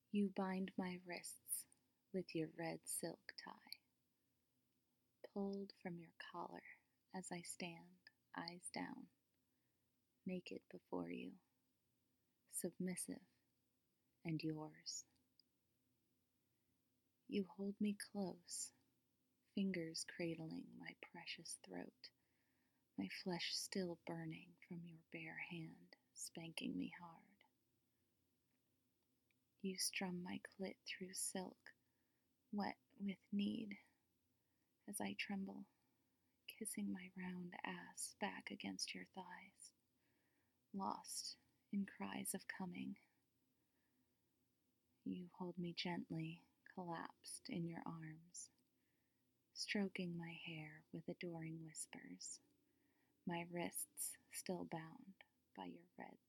You bind my wrists with your red silk tie, pulled from your collar as I stand, eyes down, naked before you, submissive and yours. You hold me close, fingers cradling my precious throat, my flesh still burning from your bare hand, spanking me hard. You strum my clit through silk, wet with need, as I tremble, kissing my round ass back against your thighs, lost in cries of coming. You hold me gently, collapsed in your arms, stroking my hair with adoring whispers, my wrists still bound by your red